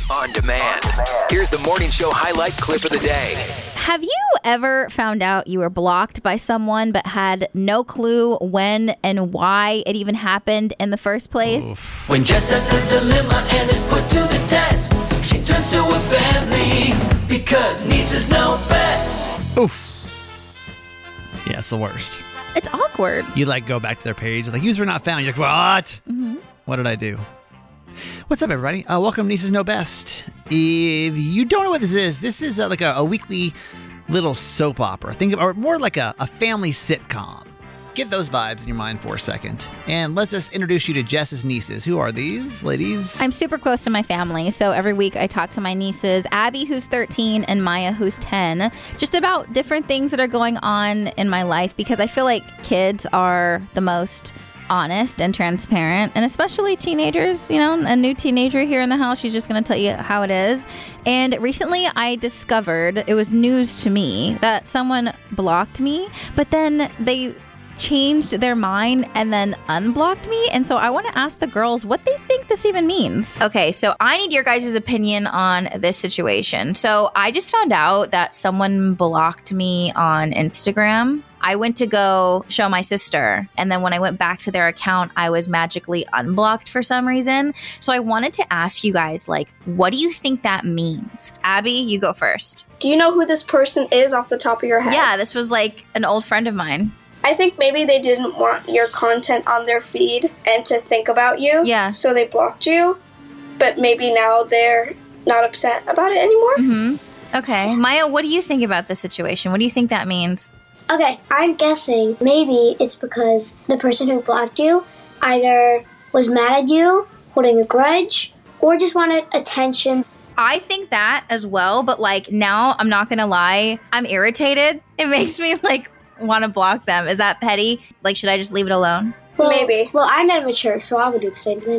on demand. Here's the morning show highlight clip of the day. Have you ever found out you were blocked by someone but had no clue when and why it even happened in the first place? Oof. When Jess has a dilemma and is put to the test, she turns to her family because nieces know best. Oof. Yeah, it's the worst. It's awkward. You go back to their page, user not found. You're like, what? Mm-hmm. What did I do? What's up, everybody? Welcome to Nieces Know Best. If you don't know what this is a weekly little soap opera. Or more like a family sitcom. Get those vibes in your mind for a second. And let's just introduce you to Jess's nieces. Who are these ladies? I'm super close to my family, so every week I talk to my nieces, Abby, who's 13, and Maya, who's 10, just about different things that are going on in my life, because I feel like kids are the most honest and transparent, and especially teenagers. A new teenager here in the house, she's just going to tell you how it is. And recently I discovered, it was news to me, that someone blocked me, but then they changed their mind and then unblocked me. And so I want to ask the girls what they think this even means. Okay, so I need your guys' opinion on this situation. So I just found out that someone blocked me on Instagram. I went to go show my sister, and then when I went back to their account, I was magically unblocked for some reason. So I wanted to ask you guys, what do you think that means? Abby, you go first. Do you know who this person is off the top of your head? Yeah, this was an old friend of mine. I think maybe they didn't want your content on their feed and to think about you. Yeah. So they blocked you, but maybe now they're not upset about it anymore. Mm-hmm. Okay. Maya, what do you think about this situation? What do you think that means? Okay, I'm guessing maybe it's because the person who blocked you either was mad at you, holding a grudge, or just wanted attention. I think that as well, but now, I'm not gonna lie, I'm irritated. It makes me want to block them. Is that petty? Should I just leave it alone? Well, maybe. Well, I'm not mature, so I would do the same thing.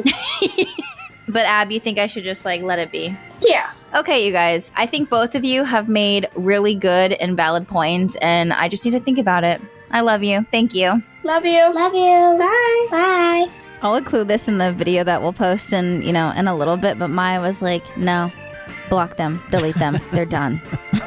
But Ab, you think I should just let it be? Yeah. Okay, you guys. I think both of you have made really good and valid points, and I just need to think about it. I love you. Thank you. Love you. Love you. Bye. Bye. I'll include this in the video that we'll post in a little bit, but Maya was no. Block them, delete them. They're done.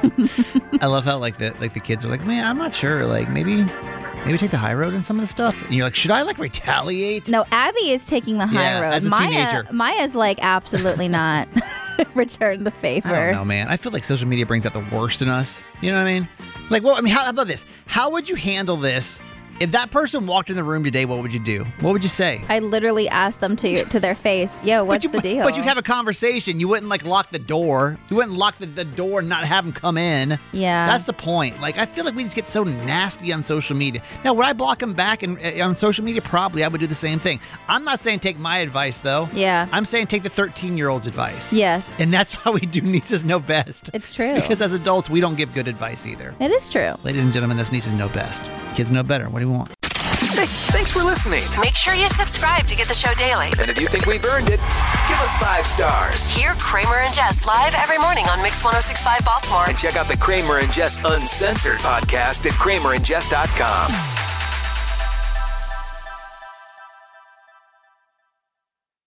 I love how the kids are man, I'm not sure. Maybe take the high road in some of the stuff. And you're should I retaliate? No, Abby is taking the high road. As a teenager. Maya's absolutely not. Return the favor. I don't know, man. I feel like social media brings out the worst in us. You know what I mean? How about this? How would you handle this? If that person walked in the room today, what would you do? What would you say? I literally asked them to their face, yo, what's the deal? But you'd have a conversation. You wouldn't lock the door. You wouldn't lock the door and not have them come in. Yeah. That's the point. I feel like we just get so nasty on social media. Now, would I block them back on social media? Probably. I would do the same thing. I'm not saying take my advice, though. Yeah. I'm saying take the 13-year-old's advice. Yes. And that's how we do Nieces Know Best. It's true. Because as adults, we don't give good advice either. It is true. Ladies and gentlemen, that's Nieces Know Best. Kids know better. What do you want? Hey, thanks for listening. Make sure you subscribe to get the show daily. And if you think we've earned it, give us 5 stars. Hear Kramer and Jess live every morning on Mix 106.5 Baltimore. And check out the Kramer and Jess Uncensored podcast at kramerandjess.com.